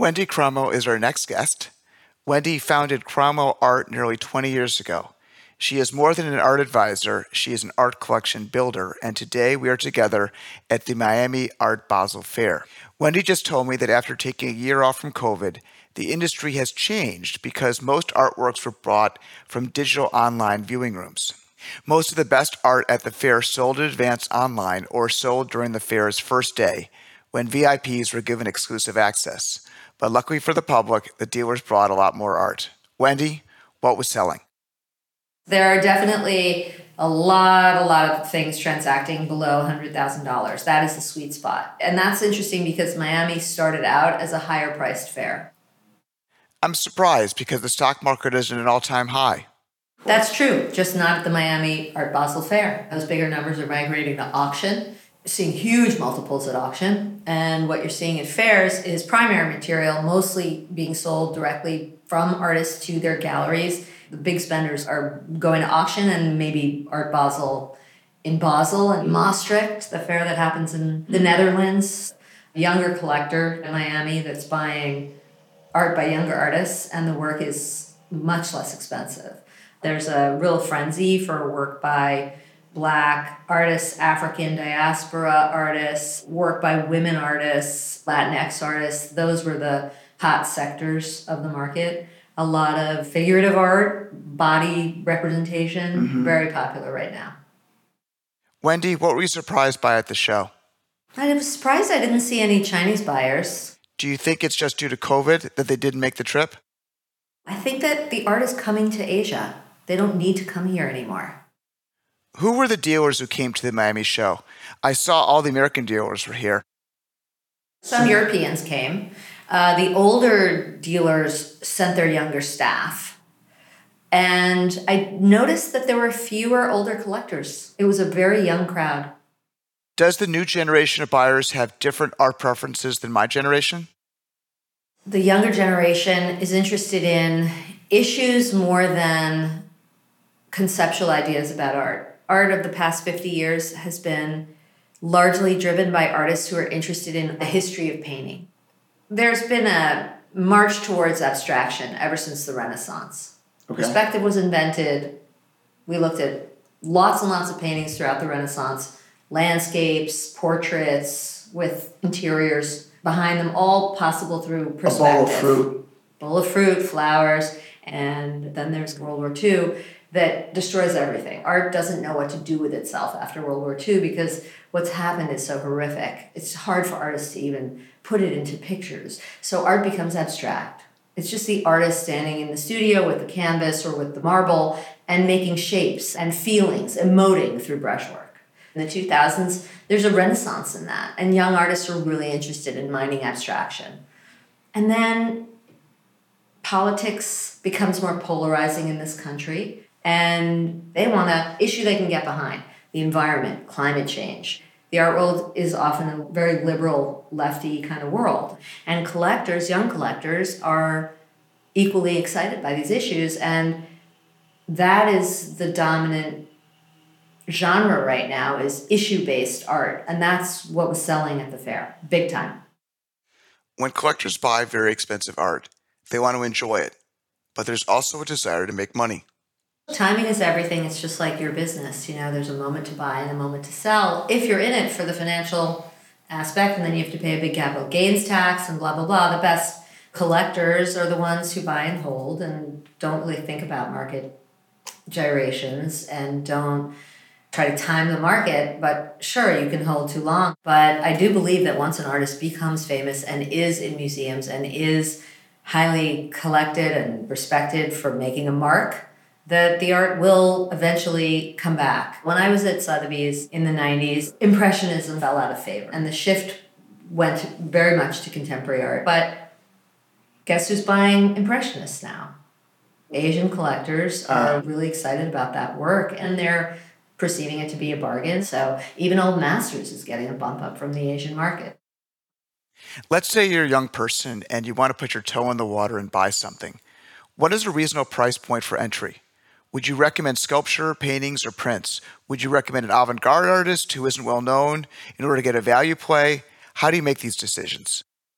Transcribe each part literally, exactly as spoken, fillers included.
Wendy Cromwell is our next guest. Wendy founded Cromwell Art nearly twenty years ago. She is more than an art advisor, she is an art collection builder, and today we are together at the Miami Art Basel Fair. Wendy just told me that after taking a year off from COVID, the industry has changed because most artworks were brought from digital online viewing rooms. Most of the best art at the fair sold in advance online or sold during the fair's first day, when V I Ps were given exclusive access. But luckily for the public, the dealers brought a lot more art. Wendy, what was selling? There are definitely a lot, a lot of things transacting below one hundred thousand dollars. That is the sweet spot. And that's interesting because Miami started out as a higher priced fair. I'm surprised because the stock market is at an all-time high. That's true, just not at the Miami Art Basel Fair. Those bigger numbers are migrating to auction, seeing huge multiples at auction. And what you're seeing at fairs is primary material mostly being sold directly from artists to their galleries. The big spenders are going to auction, and maybe Art Basel in Basel and Maastricht, the fair that happens in the Netherlands. A younger collector in Miami that's buying art by younger artists, and the work is much less expensive. There's a real frenzy for work by Black artists, African diaspora artists, work by women artists, Latinx artists. Those were the hot sectors of the market. A lot of figurative art, body representation, mm-hmm. very popular right now. Wendy, what were you surprised by at the show? I was surprised I didn't see any Chinese buyers. Do you think it's just due to COVID that they didn't make the trip? I think that the art is coming to Asia. They don't need to come here anymore. Who were the dealers who came to the Miami show? I saw all the American dealers were here. Some Europeans came. Uh, the older dealers sent their younger staff. And I noticed that there were fewer older collectors. It was a very young crowd. Does the new generation of buyers have different art preferences than my generation? The younger generation is interested in issues more than conceptual ideas about art. Art of the past fifty years has been largely driven by artists who are interested in the history of painting. There's been a march towards abstraction ever since the Renaissance. Okay. Perspective was invented. We looked at lots and lots of paintings throughout the Renaissance, landscapes, portraits with interiors behind them, all possible through perspective. A bowl of fruit. Bowl of fruit, flowers, and then there's World War Two that destroys everything. Art doesn't know what to do with itself after World War Two because what's happened is so horrific. It's hard for artists to even put it into pictures. So art becomes abstract. It's just the artist standing in the studio with the canvas or with the marble and making shapes and feelings, emoting through brushwork. In the two thousands, there's a renaissance in that, and young artists are really interested in mining abstraction. And then politics becomes more polarizing in this country, and they want an issue they can get behind. The environment, climate change. The art world is often a very liberal, lefty kind of world. And collectors, young collectors, are equally excited by these issues. And that is the dominant genre right now, is issue-based art. And that's what was selling at the fair, big time. When collectors buy very expensive art, they want to enjoy it. But there's also a desire to make money. Timing is everything. It's just like your business. You know, there's a moment to buy and a moment to sell. If you're in it for the financial aspect, and then you have to pay a big capital gains tax and blah, blah, blah. The best collectors are the ones who buy and hold and don't really think about market gyrations and don't try to time the market. But sure, you can hold too long. But I do believe that once an artist becomes famous and is in museums and is highly collected and respected for making a mark, that the art will eventually come back. When I was at Sotheby's in the nineties, Impressionism fell out of favor, and the shift went very much to contemporary art. But guess who's buying Impressionists now? Asian collectors are uh. really excited about that work, and they're perceiving it to be a bargain. So even Old Masters is getting a bump up from the Asian market. Let's say you're a young person and you want to put your toe in the water and buy something. What is a reasonable price point for entry? Would you recommend sculpture, paintings, or prints? Would you recommend an avant-garde artist who isn't well known in order to get a value play? How do you make these decisions?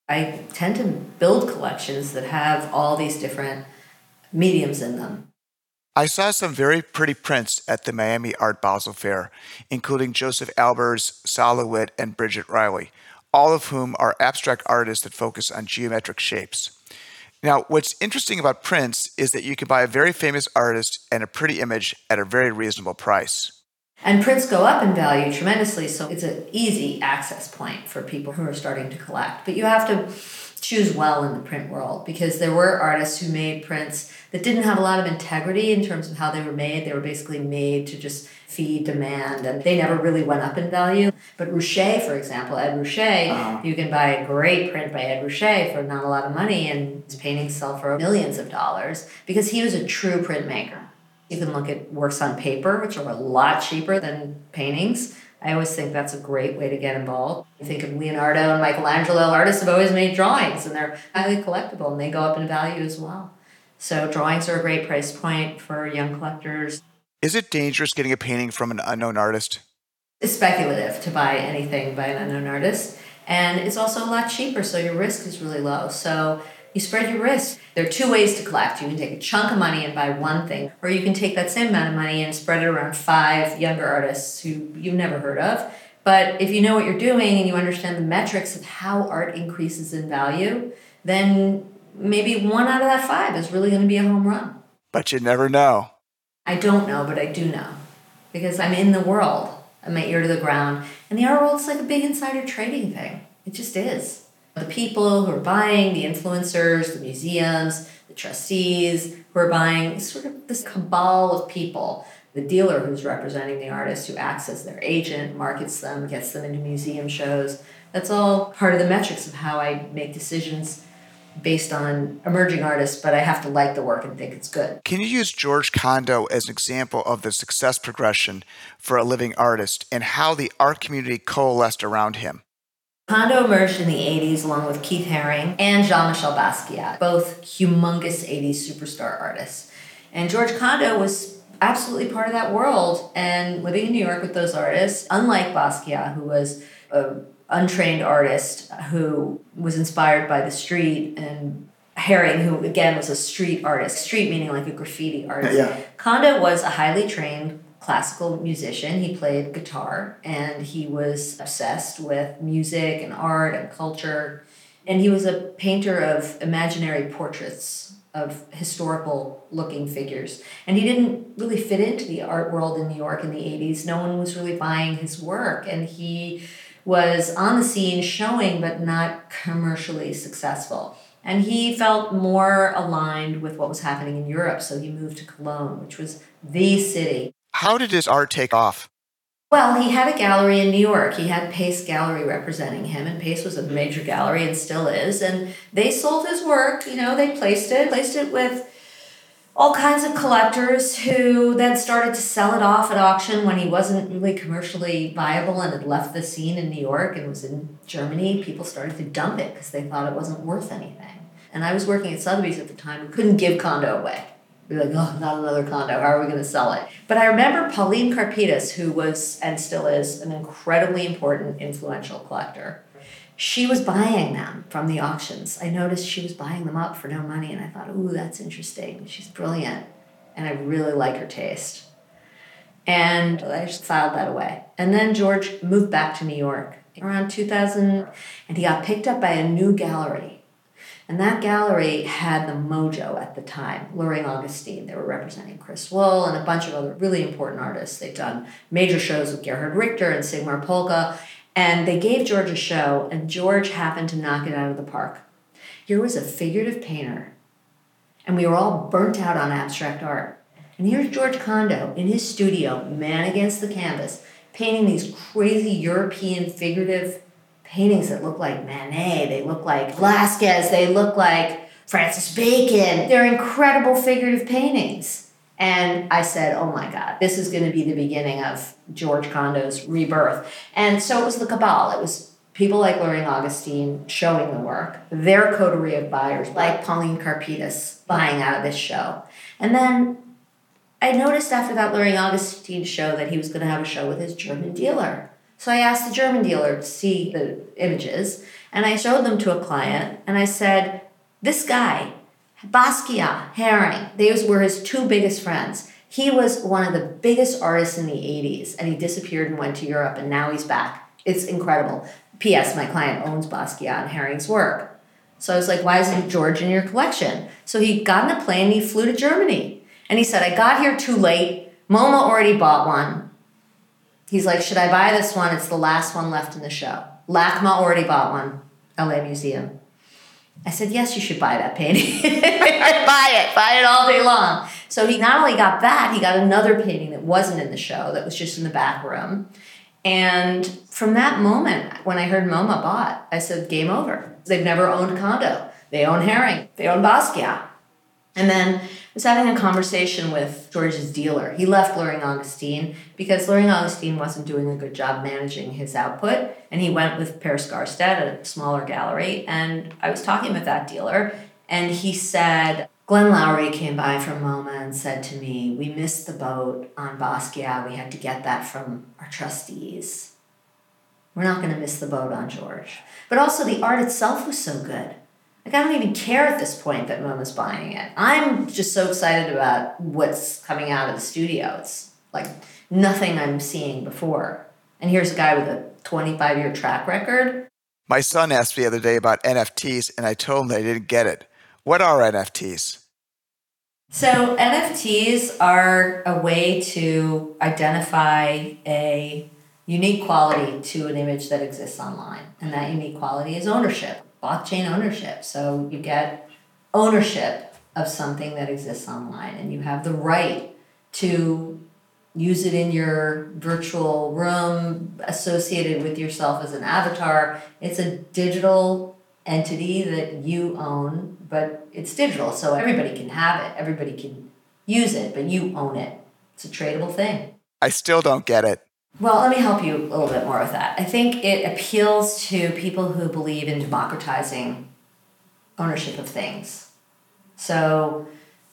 I tend to build collections that have all these different mediums in them. I saw some very pretty prints at the Miami Art Basel Fair, including Joseph Albers, Sal Lewitt, and Bridget Riley, all of whom are abstract artists that focus on geometric shapes. Now, what's interesting about prints is that you can buy a very famous artist and a pretty image at a very reasonable price. And prints go up in value tremendously, so it's an easy access point for people who are starting to collect. But you have to choose well in the print world, because there were artists who made prints that didn't have a lot of integrity in terms of how they were made. They were basically made to just feed demand, and they never really went up in value. But Ruscha, for example, Ed Ruscha, uh-huh. you can buy a great print by Ed Ruscha for not a lot of money, and his paintings sell for millions of dollars because he was a true printmaker. You can look at works on paper, which are a lot cheaper than paintings. I always think that's a great way to get involved. You think of Leonardo and Michelangelo, artists have always made drawings, and they're highly collectible, and they go up in value as well. So drawings are a great price point for young collectors. Is it dangerous getting a painting from an unknown artist? It's speculative to buy anything by an unknown artist, and it's also a lot cheaper, so your risk is really low. So you spread your risk. There are two ways to collect. You can take a chunk of money and buy one thing, or you can take that same amount of money and spread it around five younger artists who you've never heard of. But if you know what you're doing and you understand the metrics of how art increases in value, then maybe one out of that five is really going to be a home run. But you never know. I don't know, but I do know, because I'm in the world. I'm my ear to the ground. And the art world's like a big insider trading thing. It just is. The people who are buying, the influencers, the museums, the trustees who are buying, sort of this cabal of people. The dealer who's representing the artist, who acts as their agent, markets them, gets them into museum shows. That's all part of the metrics of how I make decisions based on emerging artists, but I have to like the work and think it's good. Can you use George Condo as an example of the success progression for a living artist and how the art community coalesced around him? Condo emerged in the eighties along with Keith Haring and Jean-Michel Basquiat, both humongous eighties superstar artists. And George Condo was absolutely part of that world, and living in New York with those artists, unlike Basquiat, who was an untrained artist who was inspired by the street, and Haring, who again was a street artist, street meaning like a graffiti artist. Yeah. Condo was a highly trained classical musician. He played guitar, and he was obsessed with music and art and culture. And he was a painter of imaginary portraits of historical looking figures. And he didn't really fit into the art world in New York in the eighties. No one was really buying his work. And he was on the scene showing, but not commercially successful. And he felt more aligned with what was happening in Europe. So he moved to Cologne, which was the city. How did his art take off? Well, he had a gallery in New York. He had Pace Gallery representing him, and Pace was a major gallery and still is. And they sold his work, you know, they placed it, placed it with all kinds of collectors who then started to sell it off at auction when he wasn't really commercially viable and had left the scene in New York and was in Germany. People started to dump it because they thought it wasn't worth anything. And I was working at Sotheby's at the time and couldn't give Condo away. Be like, oh, not another condo. How are we going to sell it? But I remember Pauline Karpidas, who was and still is an incredibly important, influential collector. She was buying them from the auctions. I noticed she was buying them up for no money, and I thought, ooh, that's interesting. She's brilliant, and I really like her taste. And I just filed that away. And then George moved back to New York around two thousand, and he got picked up by a new gallery. And that gallery had the mojo at the time, Luring Augustine. They were representing Chris Wool and a bunch of other really important artists. They'd done major shows with Gerhard Richter and Sigmar Polka. And they gave George a show, and George happened to knock it out of the park. Here was a figurative painter, and we were all burnt out on abstract art. And here's George Condo in his studio, man against the canvas, painting these crazy European figurative paintings that look like Manet, they look like Velázquez, they look like Francis Bacon. They're incredible figurative paintings. And I said, oh my God, this is going to be the beginning of George Condo's rebirth. And so it was the cabal. It was people like Luring Augustine showing the work, their coterie of buyers like Pauline Karpidas buying out of this show. And then I noticed after that Luring Augustine show that he was going to have a show with his German dealer. So I asked the German dealer to see the images, And I showed them to a client and I said, this guy, Basquiat, Haring, these were his two biggest friends. He was one of the biggest artists in the eighties, and he disappeared and went to Europe, and now he's back. It's incredible. P S. My client owns Basquiat and Haring's work. So I was like, why isn't George in your collection? So he got on a plane and he flew to Germany. And he said, I got here too late. MoMA already bought one. He's like, should I buy this one? It's the last one left in the show. LACMA already bought one, L A Museum. I said, yes, you should buy that painting. Buy it. Buy it all day long. So he not only got that, he got another painting that wasn't in the show, that was just in the back room. And from that moment, when I heard MoMA bought, I said, game over. They've never owned Kondo. They own Haring. They own Basquiat. And then I was having a conversation with George's dealer. He left Luring Augustine because Luring Augustine wasn't doing a good job managing his output, and he went with Per Skarstedt, a smaller gallery. And I was talking with that dealer, and he said, Glenn Lowry came by from MoMA and said to me, we missed the boat on Basquiat. We had to get that from our trustees. We're not going to miss the boat on George. But also the art itself was so good. Like, I don't even care at this point that MoMA's buying it. I'm just so excited about what's coming out of the studio. It's like nothing I'm seeing before. And here's a guy with a twenty-five year track record. My son asked me the other day about N F Ts, and I told him that I didn't get it. What are N F Ts? So N F Ts are a way to identify a unique quality to an image that exists online. And that unique quality is ownership. Blockchain ownership. So you get ownership of something that exists online, and you have the right to use it in your virtual room associated with yourself as an avatar. It's a digital entity that you own, but it's digital, so everybody can have it. Everybody can use it, but you own it. It's a tradable thing. I still don't get it. Well, let me help you a little bit more with that. I think it appeals to people who believe in democratizing ownership of things. So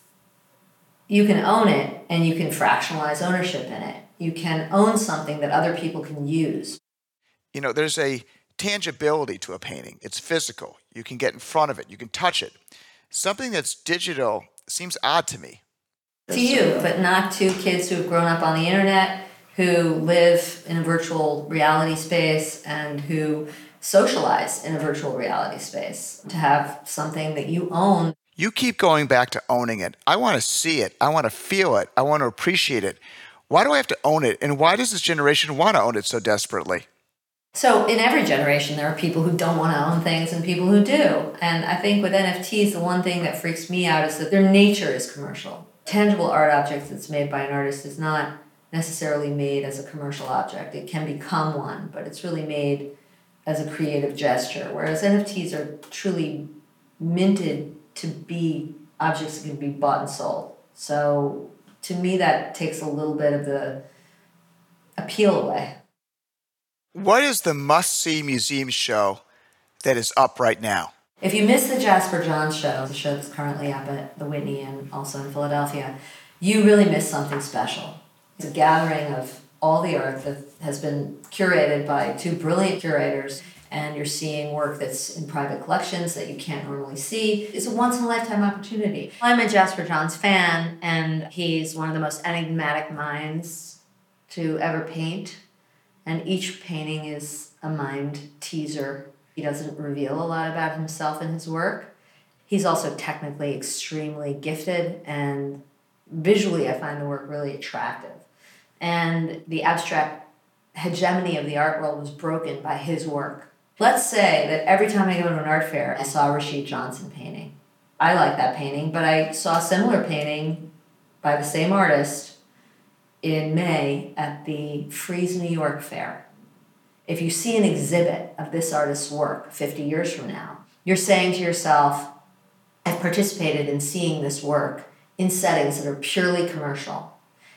you can own it and you can fractionalize ownership in it. You can own something that other people can use. You know, there's a tangibility to a painting. It's physical. You can get in front of it. You can touch it. Something that's digital seems odd to me. To you, but not to kids who have grown up on the internet, who live in a virtual reality space and who socialize in a virtual reality space. To have something that you own. You keep going back to owning it. I want to see it. I want to feel it. I want to appreciate it. Why do I have to own it? And why does this generation want to own it so desperately? So in every generation, there are people who don't want to own things and people who do. And I think with N F Ts, the one thing that freaks me out is that their nature is commercial. Tangible art object that's made by an artist is not necessarily made as a commercial object. It can become one, but it's really made as a creative gesture. Whereas N F Ts are truly minted to be objects that can be bought and sold. So to me, that takes a little bit of the appeal away. What is the must-see museum show that is up right now? If you miss the Jasper Johns show, the show that's currently up at the Whitney and also in Philadelphia, you really miss something special. It's a gathering of all the art that has been curated by two brilliant curators, and you're seeing work that's in private collections that you can't normally see. It's a once-in-a-lifetime opportunity. I'm a Jasper Johns fan, and he's one of the most enigmatic minds to ever paint. And each painting is a mind teaser. He doesn't reveal a lot about himself in his work. He's also technically extremely gifted, and visually I find the work really attractive. And the abstract hegemony of the art world was broken by his work. Let's say that every time I go to an art fair, I saw a Rasheed Johnson painting. I like that painting, but I saw a similar painting by the same artist in May at the Frieze New York Fair. If you see an exhibit of this artist's work fifty years from now, you're saying to yourself, I've participated in seeing this work in settings that are purely commercial.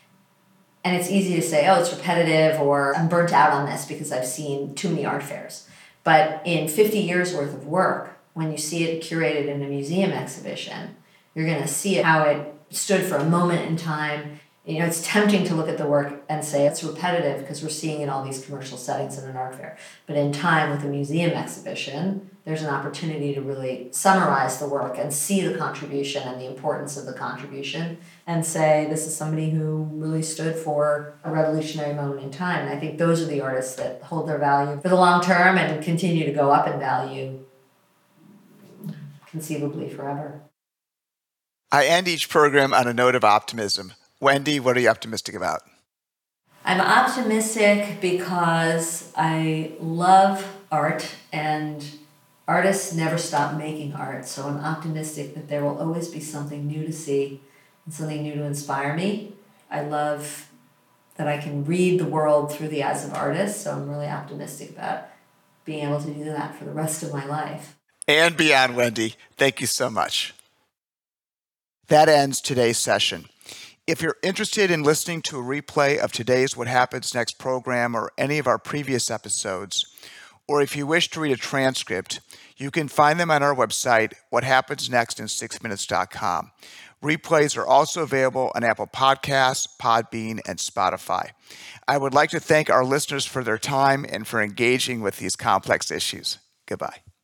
And it's easy to say, oh, it's repetitive, or I'm burnt out on this because I've seen too many art fairs. But in fifty years worth of work, when you see it curated in a museum exhibition, you're going to see it, how it stood for a moment in time. You know, it's tempting to look at the work and say it's repetitive because we're seeing it in all these commercial settings in an art fair. But in time, with a museum exhibition, there's an opportunity to really summarize the work and see the contribution and the importance of the contribution and say, this is somebody who really stood for a revolutionary moment in time. And I think those are the artists that hold their value for the long term and continue to go up in value conceivably forever. I end each program on a note of optimism. Wendy, what are you optimistic about? I'm optimistic because I love art and artists never stop making art. So I'm optimistic that there will always be something new to see and something new to inspire me. I love that I can read the world through the eyes of artists. So I'm really optimistic about being able to do that for the rest of my life. And beyond, Wendy. Thank you so much. That ends today's session. If you're interested in listening to a replay of today's What Happens Next program or any of our previous episodes, or if you wish to read a transcript, you can find them on our website, what happens next in six minutes dot com. Replays are also available on Apple Podcasts, Podbean, and Spotify. I would like to thank our listeners for their time and for engaging with these complex issues. Goodbye.